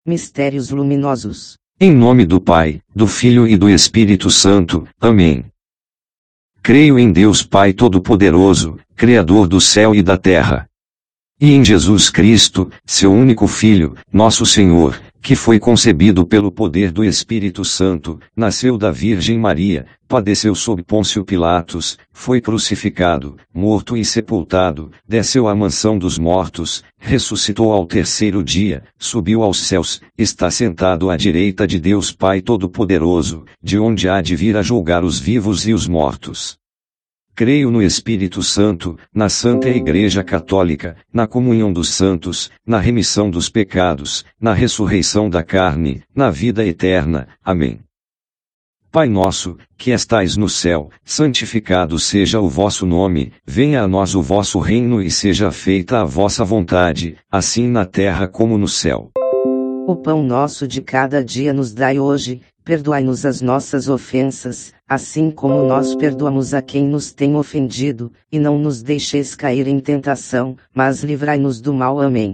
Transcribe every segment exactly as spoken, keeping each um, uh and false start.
Mistérios luminosos. Em nome do Pai, do Filho e do Espírito Santo. Amém. Creio em Deus Pai Todo-Poderoso, Criador do céu e da terra. E em Jesus Cristo, seu único Filho, nosso Senhor, que foi concebido pelo poder do Espírito Santo, nasceu da Virgem Maria, padeceu sob Pôncio Pilatos, foi crucificado, morto e sepultado, desceu à mansão dos mortos, ressuscitou ao terceiro dia, subiu aos céus, está sentado à direita de Deus Pai Todo-Poderoso, de onde há de vir a julgar os vivos e os mortos. Creio no Espírito Santo, na Santa Igreja Católica, na comunhão dos santos, na remissão dos pecados, na ressurreição da carne, na vida eterna. Amém. Pai nosso, que estais no céu, santificado seja o vosso nome, venha a nós o vosso reino e seja feita a vossa vontade, assim na terra como no céu. O pão nosso de cada dia nos dai hoje, perdoai-nos as nossas ofensas, assim como nós perdoamos a quem nos tem ofendido, e não nos deixeis cair em tentação, mas livrai-nos do mal. Amém.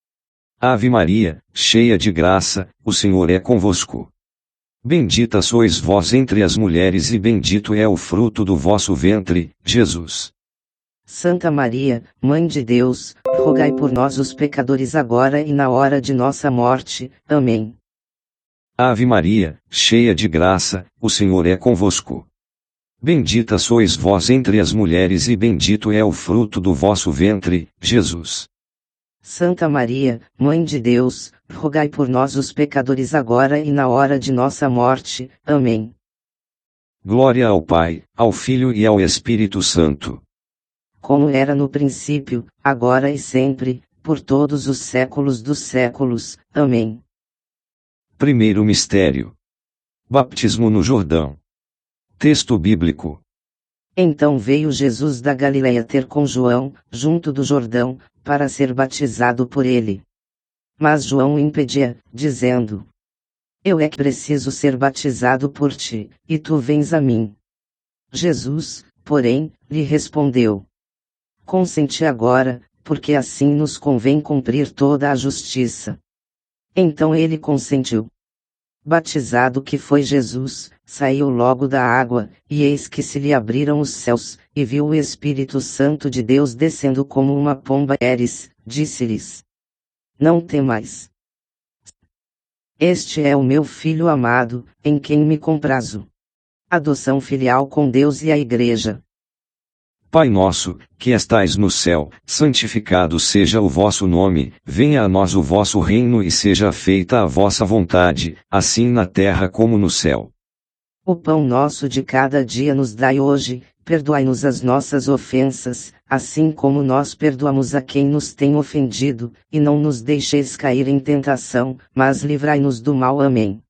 Ave Maria, cheia de graça, o Senhor é convosco. Bendita sois vós entre as mulheres e bendito é o fruto do vosso ventre, Jesus. Santa Maria, Mãe de Deus, rogai por nós os pecadores agora e na hora de nossa morte. Amém. Ave Maria, cheia de graça, o Senhor é convosco. Bendita sois vós entre as mulheres e bendito é o fruto do vosso ventre, Jesus. Santa Maria, Mãe de Deus, rogai por nós os pecadores agora e na hora de nossa morte. Amém. Glória ao Pai, ao Filho e ao Espírito Santo. Como era no princípio, agora e sempre, por todos os séculos dos séculos. Amém. Primeiro mistério. Batismo no Jordão. Texto bíblico. Então veio Jesus da Galileia ter com João, junto do Jordão, para ser batizado por ele. Mas João o impedia, dizendo: Eu é que preciso ser batizado por ti, e tu vens a mim. Jesus, porém, lhe respondeu: Consente agora, porque assim nos convém cumprir toda a justiça. Então ele consentiu. Batizado que foi Jesus, saiu logo da água, e eis que se lhe abriram os céus, e viu o Espírito Santo de Deus descendo como uma pomba. Eres, disse-lhes: Não temais. Este é o meu Filho amado, em quem me comprazo. Adoção filial com Deus e a Igreja. Pai nosso, que estais no céu, santificado seja o vosso nome, venha a nós o vosso reino e seja feita a vossa vontade, assim na terra como no céu. O pão nosso de cada dia nos dai hoje, perdoai-nos as nossas ofensas, assim como nós perdoamos a quem nos tem ofendido, e não nos deixeis cair em tentação, mas livrai-nos do mal. Amém.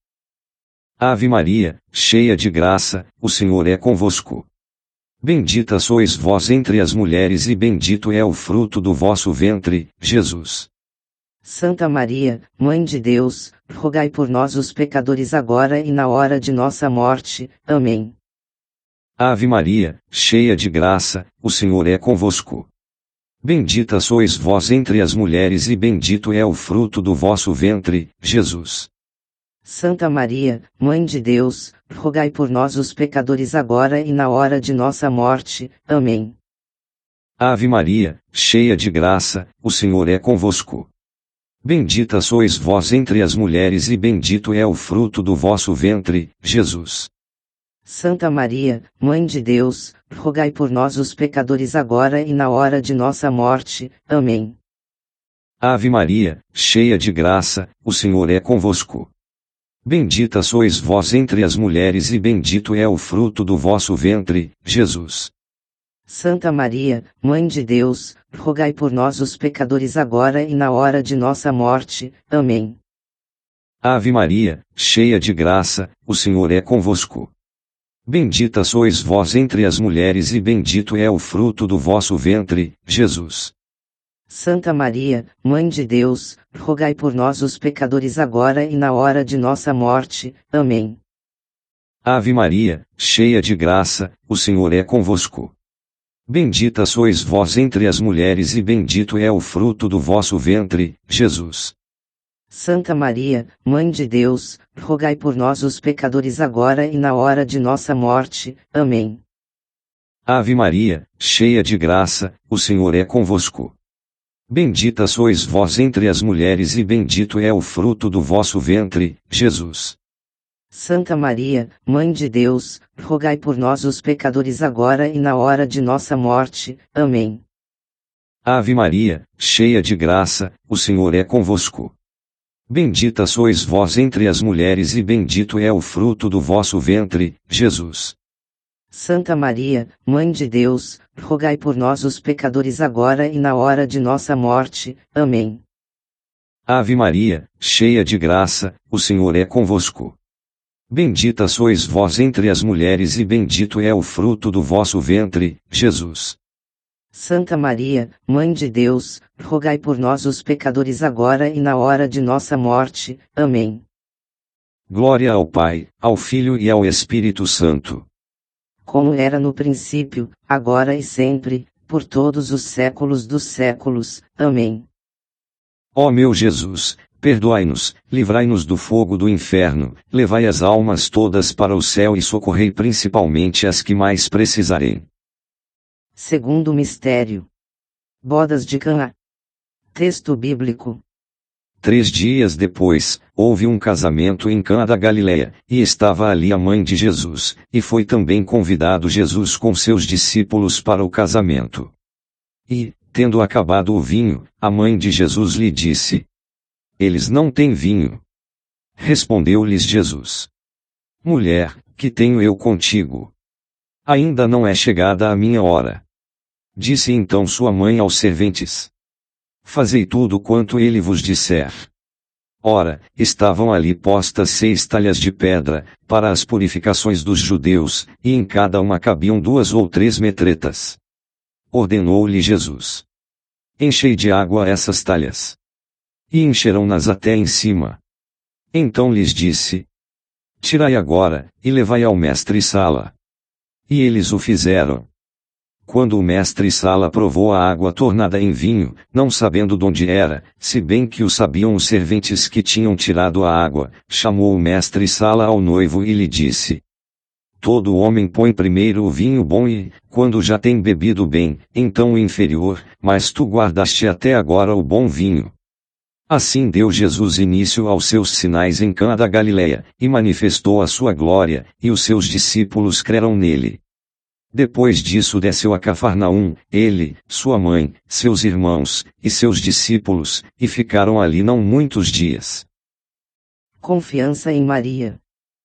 Ave Maria, cheia de graça, o Senhor é convosco. Bendita sois vós entre as mulheres e bendito é o fruto do vosso ventre, Jesus. Santa Maria, Mãe de Deus, rogai por nós os pecadores agora e na hora de nossa morte. Amém. Ave Maria, cheia de graça, o Senhor é convosco. Bendita sois vós entre as mulheres e bendito é o fruto do vosso ventre, Jesus. Santa Maria, Mãe de Deus, rogai por nós os pecadores agora e na hora de nossa morte. Amém. Ave Maria, cheia de graça, o Senhor é convosco. Bendita sois vós entre as mulheres e bendito é o fruto do vosso ventre, Jesus. Santa Maria, Mãe de Deus, rogai por nós os pecadores agora e na hora de nossa morte. Amém. Ave Maria, cheia de graça, o Senhor é convosco. Bendita sois vós entre as mulheres e bendito é o fruto do vosso ventre, Jesus. Santa Maria, Mãe de Deus, rogai por nós os pecadores agora e na hora de nossa morte. Amém. Ave Maria, cheia de graça, o Senhor é convosco. Bendita sois vós entre as mulheres e bendito é o fruto do vosso ventre, Jesus. Santa Maria, Mãe de Deus, rogai por nós os pecadores agora e na hora de nossa morte. Amém. Ave Maria, cheia de graça, o Senhor é convosco. Bendita sois vós entre as mulheres e bendito é o fruto do vosso ventre, Jesus. Santa Maria, Mãe de Deus, rogai por nós os pecadores agora e na hora de nossa morte. Amém. Ave Maria, cheia de graça, o Senhor é convosco. Bendita sois vós entre as mulheres e bendito é o fruto do vosso ventre, Jesus. Santa Maria, Mãe de Deus, rogai por nós os pecadores agora e na hora de nossa morte. Amém. Ave Maria, cheia de graça, o Senhor é convosco. Bendita sois vós entre as mulheres e bendito é o fruto do vosso ventre, Jesus. Santa Maria, Mãe de Deus, rogai por nós os pecadores agora e na hora de nossa morte. Amém. Ave Maria, cheia de graça, o Senhor é convosco. Bendita sois vós entre as mulheres e bendito é o fruto do vosso ventre, Jesus. Santa Maria, Mãe de Deus, rogai por nós os pecadores agora e na hora de nossa morte. Amém. Glória ao Pai, ao Filho e ao Espírito Santo. Como era no princípio, agora e sempre, por todos os séculos dos séculos. Amém. Ó meu Jesus, perdoai-nos, livrai-nos do fogo do inferno, levai as almas todas para o céu e socorrei principalmente as que mais precisarem. Segundo mistério. Bodas de Caná. Texto bíblico. Três dias depois, houve um casamento em Cana da Galileia, e estava ali a mãe de Jesus, e foi também convidado Jesus com seus discípulos para o casamento. E, tendo acabado o vinho, a mãe de Jesus lhe disse: Eles não têm vinho. Respondeu-lhes Jesus: Mulher, que tenho eu contigo? Ainda não é chegada a minha hora. Disse então sua mãe aos serventes: Fazei tudo quanto ele vos disser. Ora, estavam ali postas seis talhas de pedra, para as purificações dos judeus, e em cada uma cabiam duas ou três metretas. Ordenou-lhe Jesus: Enchei de água essas talhas. E encherão-nas até em cima. Então lhes disse: Tirai agora, e levai ao mestre-sala. E eles o fizeram. Quando o mestre-sala provou a água tornada em vinho, não sabendo donde era, se bem que o sabiam os serventes que tinham tirado a água, chamou o mestre-sala ao noivo e lhe disse: Todo homem põe primeiro o vinho bom e, quando já tem bebido bem, então o inferior, mas tu guardaste até agora o bom vinho. Assim deu Jesus início aos seus sinais em Cana da Galileia, e manifestou a sua glória, e os seus discípulos creram nele. Depois disso desceu a Cafarnaum, ele, sua mãe, seus irmãos, e seus discípulos, e ficaram ali não muitos dias. Confiança em Maria.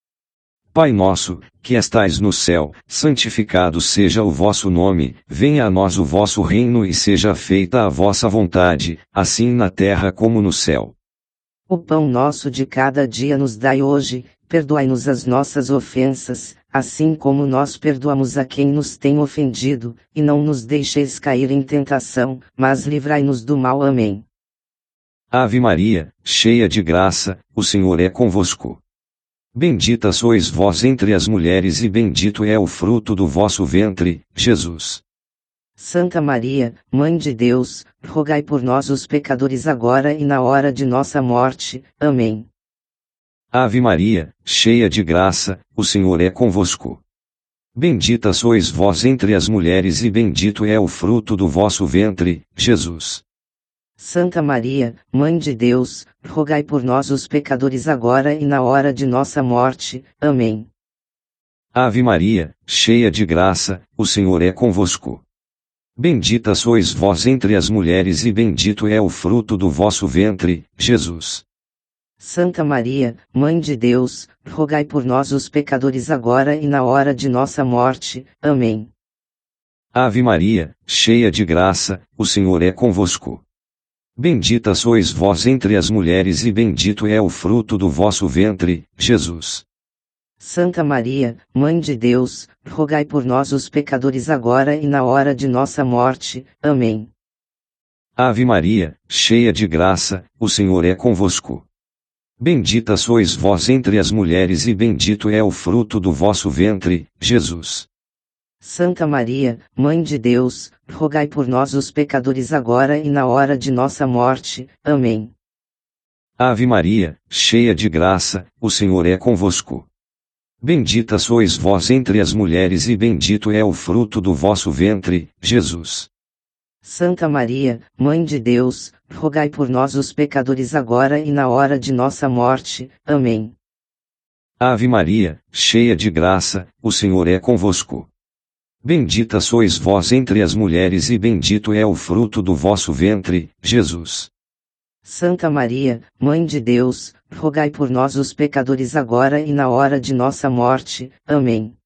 Pai nosso, que estais no céu, santificado seja o vosso nome, venha a nós o vosso reino e seja feita a vossa vontade, assim na terra como no céu. O pão nosso de cada dia nos dai hoje, perdoai-nos as nossas ofensas, assim como nós perdoamos a quem nos tem ofendido, e não nos deixeis cair em tentação, mas livrai-nos do mal. Amém. Ave Maria, cheia de graça, o Senhor é convosco. Bendita sois vós entre as mulheres e bendito é o fruto do vosso ventre, Jesus. Santa Maria, Mãe de Deus, rogai por nós os pecadores agora e na hora de nossa morte. Amém. Ave Maria, cheia de graça, o Senhor é convosco. Bendita sois vós entre as mulheres e bendito é o fruto do vosso ventre, Jesus. Santa Maria, Mãe de Deus, rogai por nós os pecadores agora e na hora de nossa morte. Amém. Ave Maria, cheia de graça, o Senhor é convosco. Bendita sois vós entre as mulheres e bendito é o fruto do vosso ventre, Jesus. Santa Maria, Mãe de Deus, rogai por nós os pecadores agora e na hora de nossa morte. Amém. Ave Maria, cheia de graça, o Senhor é convosco. Bendita sois vós entre as mulheres e bendito é o fruto do vosso ventre, Jesus. Santa Maria, Mãe de Deus, rogai por nós os pecadores agora e na hora de nossa morte. Amém. Ave Maria, cheia de graça, o Senhor é convosco. Bendita sois vós entre as mulheres e bendito é o fruto do vosso ventre, Jesus. Santa Maria, Mãe de Deus, rogai por nós os pecadores agora e na hora de nossa morte. Amém. Ave Maria, cheia de graça, o Senhor é convosco. Bendita sois vós entre as mulheres e bendito é o fruto do vosso ventre, Jesus. Santa Maria, Mãe de Deus, rogai por nós os pecadores agora e na hora de nossa morte. Amém. Ave Maria, cheia de graça, o Senhor é convosco. Bendita sois vós entre as mulheres e bendito é o fruto do vosso ventre, Jesus. Santa Maria, Mãe de Deus, rogai por nós os pecadores agora e na hora de nossa morte. Amém.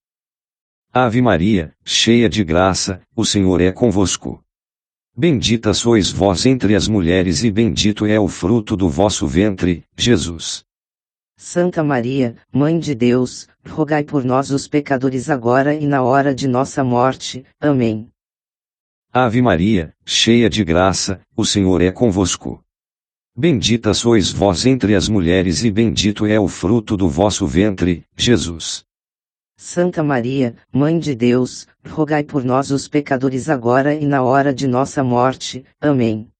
Ave Maria, cheia de graça, o Senhor é convosco. Bendita sois vós entre as mulheres e bendito é o fruto do vosso ventre, Jesus. Santa Maria, Mãe de Deus, rogai por nós os pecadores agora e na hora de nossa morte. Amém. Ave Maria, cheia de graça, o Senhor é convosco. Bendita sois vós entre as mulheres e bendito é o fruto do vosso ventre, Jesus. Santa Maria, Mãe de Deus, rogai por nós os pecadores agora e na hora de nossa morte. Amém.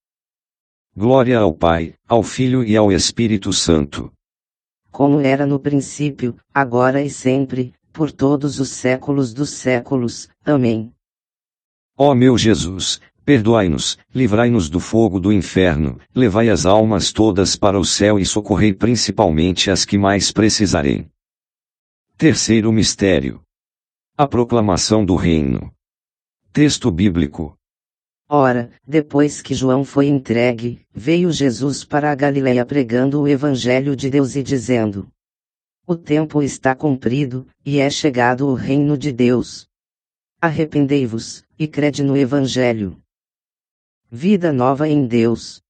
Glória ao Pai, ao Filho e ao Espírito Santo. Como era no princípio, agora e sempre, por todos os séculos dos séculos. Amém. Ó meu Jesus, perdoai-nos, livrai-nos do fogo do inferno, levai as almas todas para o céu e socorrei principalmente as que mais precisarem. Terceiro mistério. A proclamação do reino. Texto bíblico. Ora, depois que João foi entregue, veio Jesus para a Galileia pregando o Evangelho de Deus e dizendo: O tempo está cumprido, e é chegado o reino de Deus. Arrependei-vos, e crede no Evangelho. Vida nova em Deus.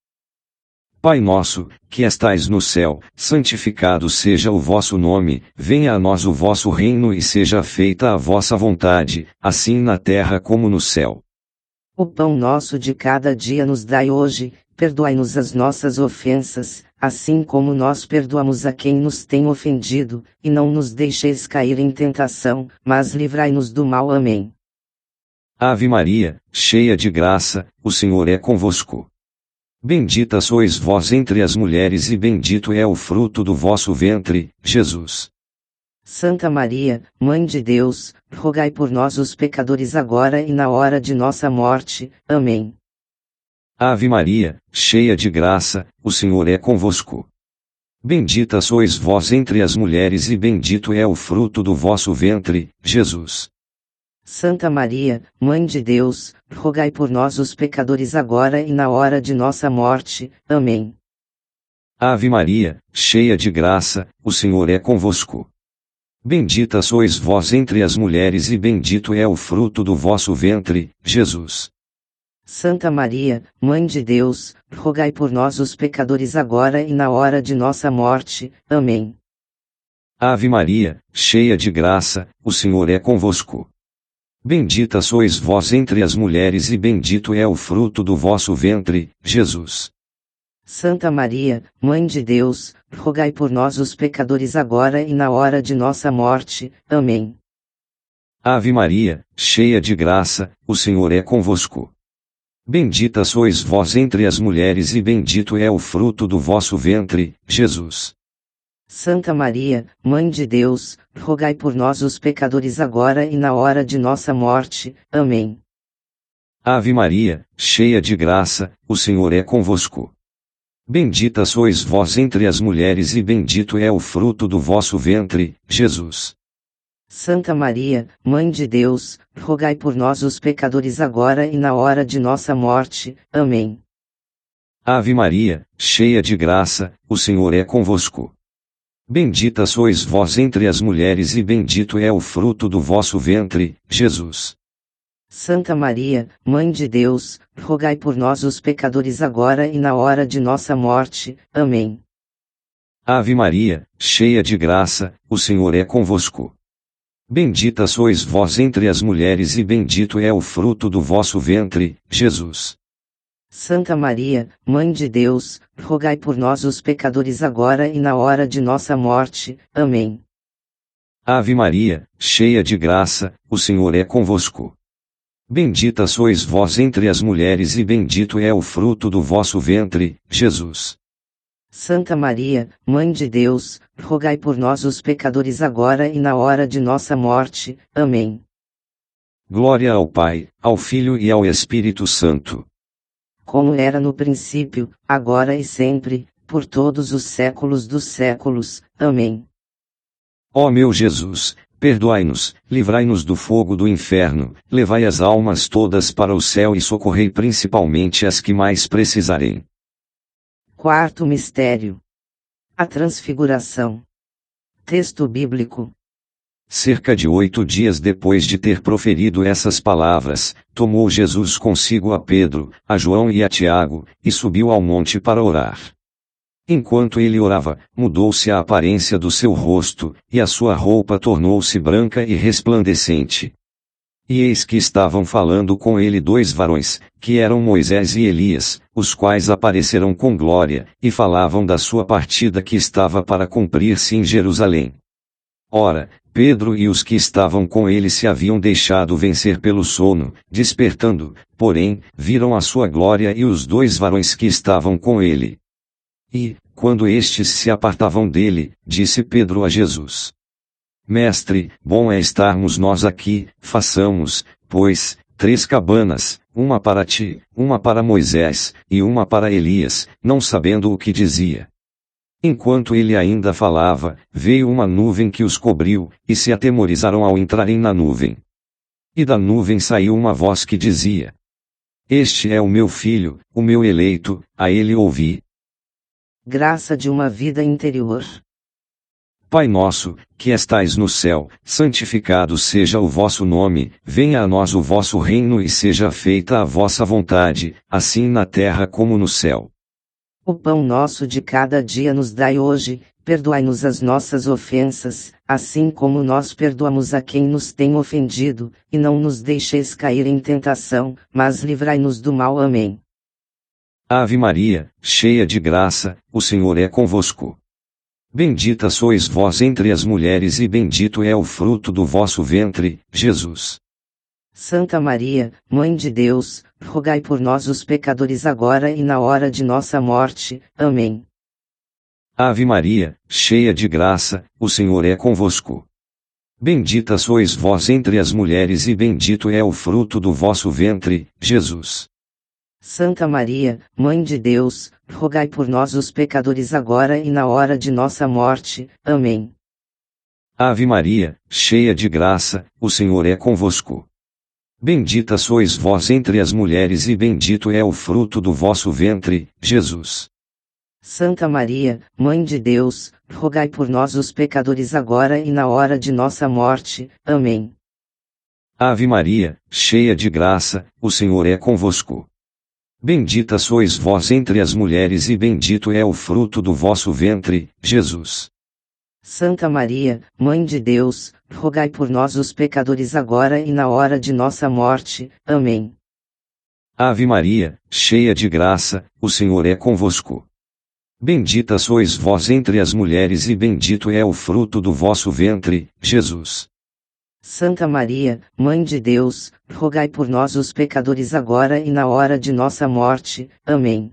Pai nosso, que estais no céu, santificado seja o vosso nome, venha a nós o vosso reino e seja feita a vossa vontade, assim na terra como no céu. O pão nosso de cada dia nos dai hoje, perdoai-nos as nossas ofensas, assim como nós perdoamos a quem nos tem ofendido, e não nos deixeis cair em tentação, mas livrai-nos do mal. Amém. Ave Maria, cheia de graça, o Senhor é convosco. Bendita sois vós entre as mulheres e bendito é o fruto do vosso ventre, Jesus. Santa Maria, Mãe de Deus, rogai por nós os pecadores agora e na hora de nossa morte. Amém. Ave Maria, cheia de graça, o Senhor é convosco. Bendita sois vós entre as mulheres e bendito é o fruto do vosso ventre, Jesus. Santa Maria, Mãe de Deus, rogai por nós os pecadores agora e na hora de nossa morte. Amém. Ave Maria, cheia de graça, o Senhor é convosco. Bendita sois vós entre as mulheres e bendito é o fruto do vosso ventre, Jesus. Santa Maria, Mãe de Deus, rogai por nós os pecadores agora e na hora de nossa morte. Amém. Ave Maria, cheia de graça, o Senhor é convosco. Bendita sois vós entre as mulheres e bendito é o fruto do vosso ventre, Jesus. Santa Maria, Mãe de Deus, rogai por nós os pecadores agora e na hora de nossa morte. Amém. Ave Maria, cheia de graça, o Senhor é convosco. Bendita sois vós entre as mulheres e bendito é o fruto do vosso ventre, Jesus. Santa Maria, Mãe de Deus, rogai por nós os pecadores agora e na hora de nossa morte. Amém. Ave Maria, cheia de graça, o Senhor é convosco. Bendita sois vós entre as mulheres e bendito é o fruto do vosso ventre, Jesus. Santa Maria, Mãe de Deus, rogai por nós os pecadores agora e na hora de nossa morte. Amém. Ave Maria, cheia de graça, o Senhor é convosco. Bendita sois vós entre as mulheres e bendito é o fruto do vosso ventre, Jesus. Santa Maria, Mãe de Deus, rogai por nós os pecadores agora e na hora de nossa morte. Amém. Ave Maria, cheia de graça, o Senhor é convosco. Bendita sois vós entre as mulheres e bendito é o fruto do vosso ventre, Jesus. Santa Maria, Mãe de Deus, rogai por nós os pecadores agora e na hora de nossa morte. Amém. Ave Maria, cheia de graça, o Senhor é convosco. Bendita sois vós entre as mulheres e bendito é o fruto do vosso ventre, Jesus. Santa Maria, Mãe de Deus, rogai por nós os pecadores agora e na hora de nossa morte. Amém. Glória ao Pai, ao Filho e ao Espírito Santo. Como era no princípio, agora e sempre, por todos os séculos dos séculos. Amém. Ó meu Jesus, perdoai-nos, livrai-nos do fogo do inferno, levai as almas todas para o céu e socorrei principalmente as que mais precisarem. Quarto mistério: a Transfiguração. Texto bíblico. Cerca de oito dias depois de ter proferido essas palavras, tomou Jesus consigo a Pedro, a João e a Tiago, e subiu ao monte para orar. Enquanto ele orava, mudou-se a aparência do seu rosto, e a sua roupa tornou-se branca e resplandecente. E eis que estavam falando com ele dois varões, que eram Moisés e Elias, os quais apareceram com glória, e falavam da sua partida que estava para cumprir-se em Jerusalém. Ora, Pedro e os que estavam com ele se haviam deixado vencer pelo sono, despertando, porém, viram a sua glória e os dois varões que estavam com ele. E, quando estes se apartavam dele, disse Pedro a Jesus: Mestre, bom é estarmos nós aqui, façamos, pois, três cabanas, uma para ti, uma para Moisés, e uma para Elias, não sabendo o que dizia. Enquanto ele ainda falava, veio uma nuvem que os cobriu, e se atemorizaram ao entrarem na nuvem. E da nuvem saiu uma voz que dizia: Este é o meu filho, o meu eleito, a ele ouvi. Graça de uma vida interior. Pai nosso, que estais no céu, santificado seja o vosso nome, venha a nós o vosso reino e seja feita a vossa vontade, assim na terra como no céu. O pão nosso de cada dia nos dai hoje, perdoai-nos as nossas ofensas, assim como nós perdoamos a quem nos tem ofendido, e não nos deixeis cair em tentação, mas livrai-nos do mal. Amém. Ave Maria, cheia de graça, o Senhor é convosco. Bendita sois vós entre as mulheres e bendito é o fruto do vosso ventre, Jesus. Santa Maria, Mãe de Deus, rogai por nós os pecadores agora e na hora de nossa morte. Amém. Ave Maria, cheia de graça, o Senhor é convosco. Bendita sois vós entre as mulheres e bendito é o fruto do vosso ventre, Jesus. Santa Maria, Mãe de Deus, rogai por nós os pecadores agora e na hora de nossa morte. Amém. Ave Maria, cheia de graça, o Senhor é convosco. Bendita sois vós entre as mulheres e bendito é o fruto do vosso ventre, Jesus. Santa Maria, Mãe de Deus, rogai por nós os pecadores agora e na hora de nossa morte. Amém. Ave Maria, cheia de graça, o Senhor é convosco. Bendita sois vós entre as mulheres e bendito é o fruto do vosso ventre, Jesus. Santa Maria, Mãe de Deus, rogai por nós os pecadores agora e na hora de nossa morte. Amém. Ave Maria, cheia de graça, o Senhor é convosco. Bendita sois vós entre as mulheres e bendito é o fruto do vosso ventre, Jesus. Santa Maria, Mãe de Deus, rogai por nós os pecadores agora e na hora de nossa morte. Amém.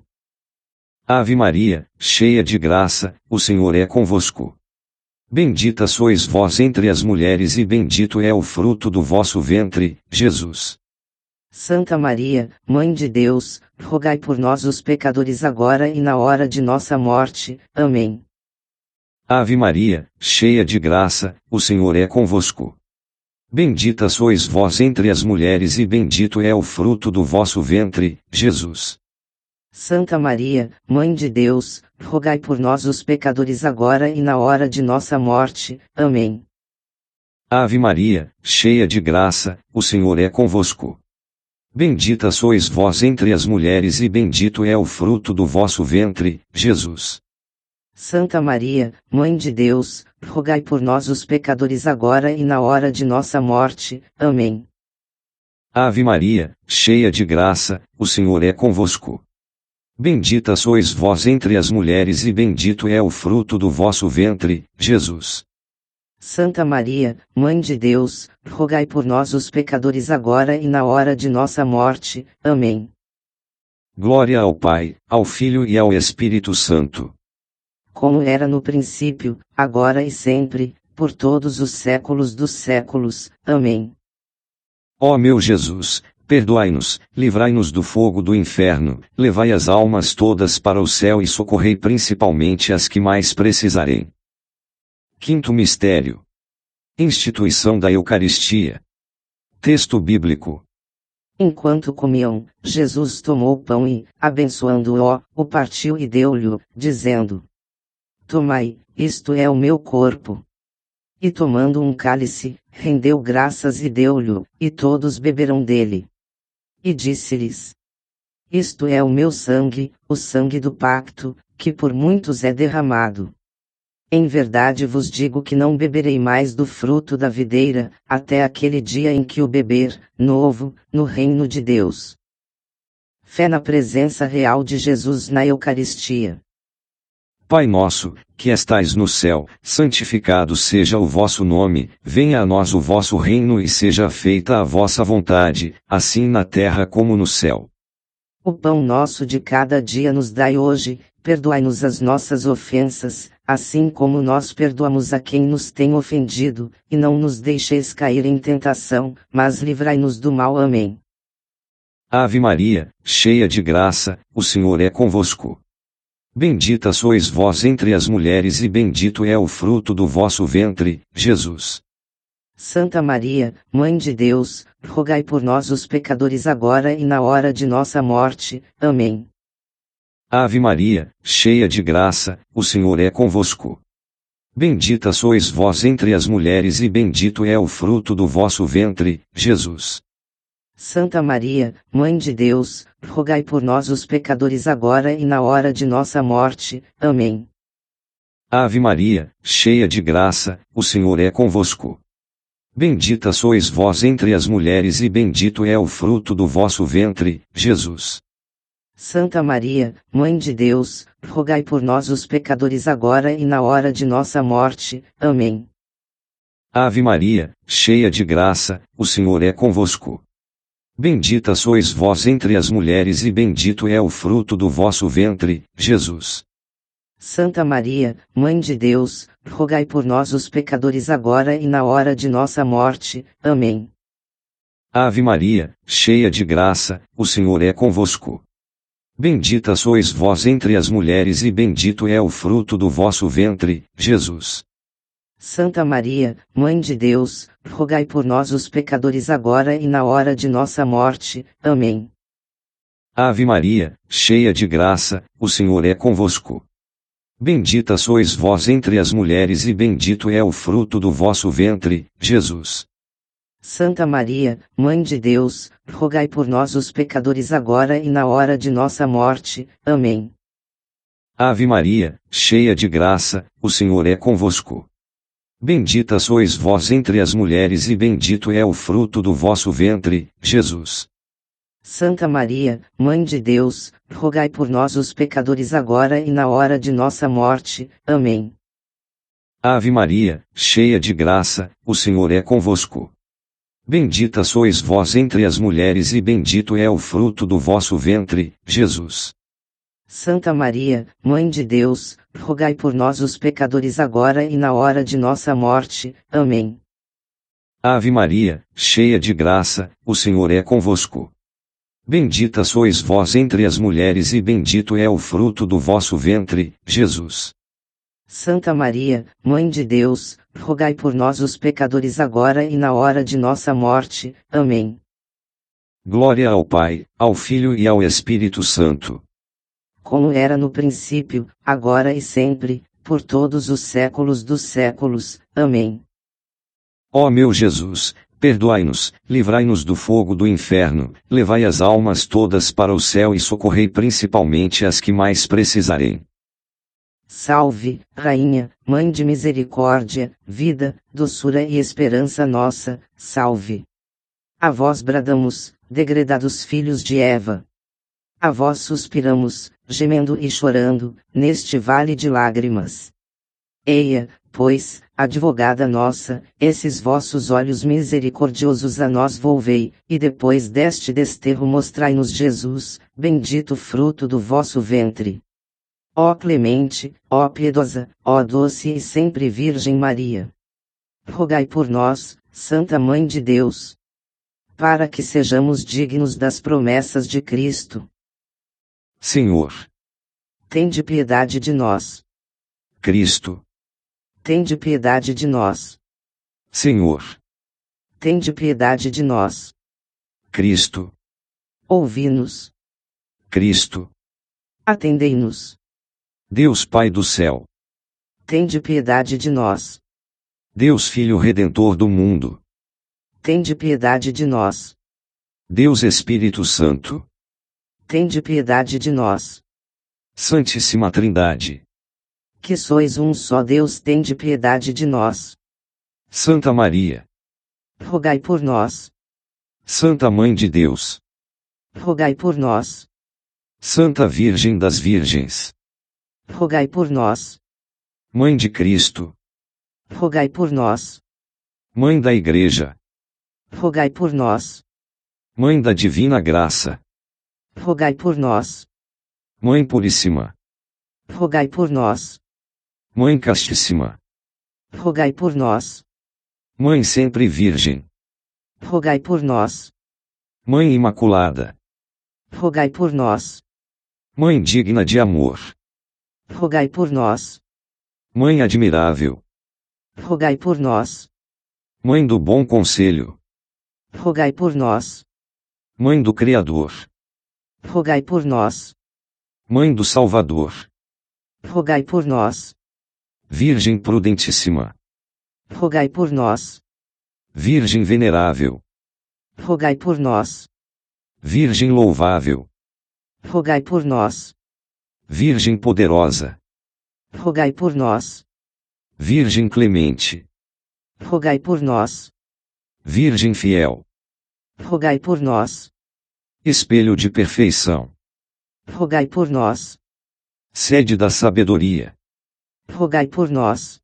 Ave Maria, cheia de graça, o Senhor é convosco. Bendita sois vós entre as mulheres e bendito é o fruto do vosso ventre, Jesus. Santa Maria, Mãe de Deus, rogai por nós os pecadores agora e na hora de nossa morte. Amém. Ave Maria, cheia de graça, o Senhor é convosco. Bendita sois vós entre as mulheres e bendito é o fruto do vosso ventre, Jesus. Santa Maria, Mãe de Deus, rogai por nós os pecadores agora e na hora de nossa morte. Amém. Ave Maria, cheia de graça, o Senhor é convosco. Bendita sois vós entre as mulheres e bendito é o fruto do vosso ventre, Jesus. Santa Maria, Mãe de Deus, rogai por nós os pecadores agora e na hora de nossa morte. Amém. Ave Maria, cheia de graça, o Senhor é convosco. Bendita sois vós entre as mulheres e bendito é o fruto do vosso ventre, Jesus. Santa Maria, Mãe de Deus, rogai por nós os pecadores agora e na hora de nossa morte. Amém. Glória ao Pai, ao Filho e ao Espírito Santo. como era no princípio, agora e sempre, por todos os séculos dos séculos. Amém. Ó meu Jesus, perdoai-nos, livrai-nos do fogo do inferno, levai as almas todas para o céu e socorrei principalmente as que mais precisarem. Quinto mistério. Instituição da Eucaristia. Texto bíblico. Enquanto comiam, Jesus tomou o pão e, abençoando-o, o partiu e deu-lhe, dizendo: Tomai, isto é o meu corpo. E tomando um cálice, rendeu graças e deu-lhe, e todos beberam dele. E disse-lhes: Isto é o meu sangue, o sangue do pacto, que por muitos é derramado. Em verdade vos digo que não beberei mais do fruto da videira, até aquele dia em que o beber, novo, no reino de Deus. Fé na presença real de Jesus na Eucaristia. Pai nosso, que estais no céu, santificado seja o vosso nome, venha a nós o vosso reino e seja feita a vossa vontade, assim na terra como no céu. O pão nosso de cada dia nos dai hoje, perdoai-nos as nossas ofensas, assim como nós perdoamos a quem nos tem ofendido, e não nos deixeis cair em tentação, mas livrai-nos do mal. Amém. Ave Maria, cheia de graça, o Senhor é convosco. Bendita sois vós entre as mulheres e bendito é o fruto do vosso ventre, Jesus. Santa Maria, Mãe de Deus, rogai por nós os pecadores agora e na hora de nossa morte. Amém. Ave Maria, cheia de graça, o Senhor é convosco. Bendita sois vós entre as mulheres e bendito é o fruto do vosso ventre, Jesus. Santa Maria, Mãe de Deus, rogai por nós os pecadores agora e na hora de nossa morte. Amém. Ave Maria, cheia de graça, o Senhor é convosco. Bendita sois vós entre as mulheres e bendito é o fruto do vosso ventre, Jesus. Santa Maria, Mãe de Deus, rogai por nós os pecadores agora e na hora de nossa morte. Amém. Ave Maria, cheia de graça, o Senhor é convosco. Bendita sois vós entre as mulheres e bendito é o fruto do vosso ventre, Jesus. Santa Maria, Mãe de Deus, rogai por nós os pecadores agora e na hora de nossa morte. Amém. Ave Maria, cheia de graça, o Senhor é convosco. Bendita sois vós entre as mulheres e bendito é o fruto do vosso ventre, Jesus. Santa Maria, Mãe de Deus, rogai por nós os pecadores agora e na hora de nossa morte. Amém. Ave Maria, cheia de graça, o Senhor é convosco. Bendita sois vós entre as mulheres e bendito é o fruto do vosso ventre, Jesus. Santa Maria, Mãe de Deus, rogai por nós os pecadores agora e na hora de nossa morte. Amém. Ave Maria, cheia de graça, o Senhor é convosco. Bendita sois vós entre as mulheres e bendito é o fruto do vosso ventre, Jesus. Santa Maria, Mãe de Deus, rogai por nós os pecadores agora e na hora de nossa morte. Amém. Ave Maria, cheia de graça, o Senhor é convosco. Bendita sois vós entre as mulheres e bendito é o fruto do vosso ventre, Jesus. Santa Maria, Mãe de Deus, rogai por nós os pecadores agora e na hora de nossa morte. Amém. Ave Maria, cheia de graça, o Senhor é convosco. Bendita sois vós entre as mulheres e bendito é o fruto do vosso ventre, Jesus. Santa Maria, Mãe de Deus, rogai por nós os pecadores agora e na hora de nossa morte. Amém. Glória ao Pai, ao Filho e ao Espírito Santo. Como era no princípio, agora e sempre, por todos os séculos dos séculos. Amém. Ó meu Jesus, perdoai-nos, livrai-nos do fogo do inferno, levai as almas todas para o céu e socorrei principalmente as que mais precisarem. Salve, Rainha, Mãe de misericórdia, vida, doçura e esperança nossa, salve. A vós bradamos, degredados filhos de Eva. A vós suspiramos, gemendo e chorando, neste vale de lágrimas. Eia, pois, advogada nossa, esses vossos olhos misericordiosos a nós volvei, e depois deste desterro mostrai-nos Jesus, bendito fruto do vosso ventre. Ó clemente, ó piedosa, ó doce e sempre Virgem Maria. Rogai por nós, Santa Mãe de Deus, para que sejamos dignos das promessas de Cristo. Senhor. Tende piedade de nós. Cristo. Tende piedade de nós. Senhor. Tende piedade de nós. Cristo. Ouvi-nos. Cristo. Atendei-nos. Deus Pai do céu. Tende piedade de nós. Deus Filho Redentor do mundo. Tende piedade de nós. Deus Espírito Santo. Tende piedade de nós. Santíssima Trindade. Que sois um só Deus, tende piedade de nós. Santa Maria. Rogai por nós. Santa Mãe de Deus. Rogai por nós. Santa Virgem das Virgens. Rogai por nós. Mãe de Cristo. Rogai por nós. Mãe da Igreja. Rogai por nós. Mãe da Divina Graça. Rogai por nós. Mãe Puríssima. Rogai por nós. Mãe Castíssima. Rogai por nós. Mãe Sempre Virgem. Rogai por nós. Mãe Imaculada. Rogai por nós. Mãe digna de amor. Rogai por nós. Mãe admirável. Rogai por nós. Mãe do bom conselho. Rogai por nós. Mãe do Criador. Rogai por nós. Mãe do Salvador. Rogai por nós. Virgem Prudentíssima. Rogai por nós. Virgem Venerável. Rogai por nós. Virgem Louvável. Rogai por nós. Virgem Poderosa. Rogai por nós. Virgem Clemente. Rogai por nós. Virgem Fiel. Rogai por nós. Espelho de perfeição. Rogai por nós. Sede da sabedoria. Rogai por nós.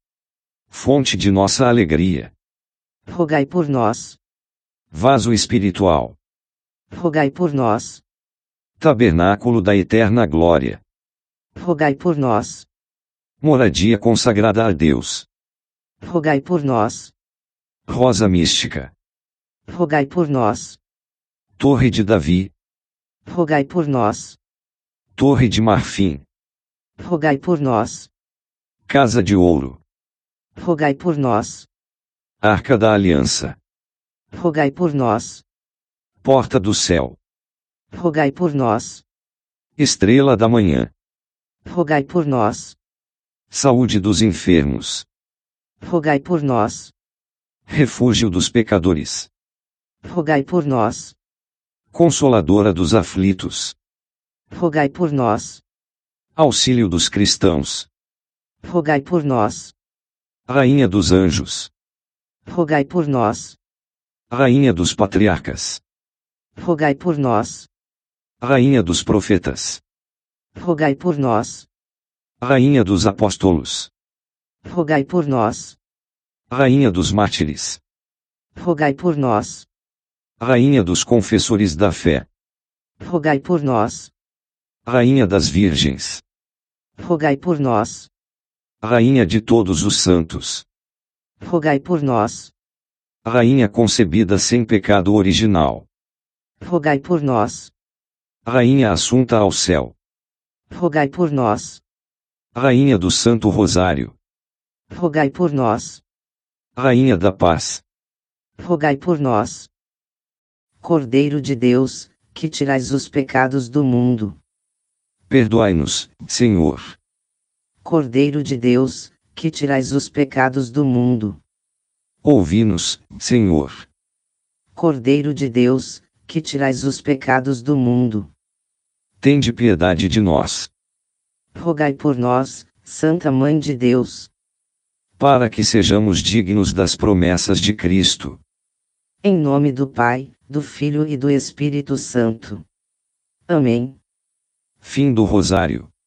Fonte de nossa alegria. Rogai por nós. Vaso espiritual. Rogai por nós. Tabernáculo da eterna glória. Rogai por nós. Moradia consagrada a Deus. Rogai por nós. Rosa mística. Rogai por nós. Torre de Davi. Rogai por nós. Torre de marfim. Rogai por nós. Casa de ouro. Rogai por nós. Arca da Aliança. Rogai por nós. Porta do céu. Rogai por nós. Estrela da manhã. Rogai por nós. Saúde dos enfermos. Rogai por nós. Refúgio dos pecadores. Rogai por nós. Consoladora dos aflitos. Rogai por nós. Auxílio dos cristãos. Rogai por nós. Rainha dos anjos. Rogai por nós. Rainha dos patriarcas. Rogai por nós. Rainha dos profetas. Rogai por nós. Rainha dos apóstolos. Rogai por nós. Rainha dos mártires. Rogai por nós. Rainha dos confessores da fé. Rogai por nós. Rainha das virgens. Rogai por nós. Rainha de todos os santos. Rogai por nós. Rainha concebida sem pecado original. Rogai por nós. Rainha assunta ao céu. Rogai por nós. Rainha do Santo Rosário. Rogai por nós. Rainha da Paz. Rogai por nós. Cordeiro de Deus, que tirais os pecados do mundo. Perdoai-nos, Senhor. Cordeiro de Deus, que tirais os pecados do mundo. Ouvi-nos, Senhor. Cordeiro de Deus, que tirais os pecados do mundo. Tende piedade de nós. Rogai por nós, Santa Mãe de Deus, para que sejamos dignos das promessas de Cristo. Em nome do Pai, do Filho e do Espírito Santo. Amém. Fim do Rosário.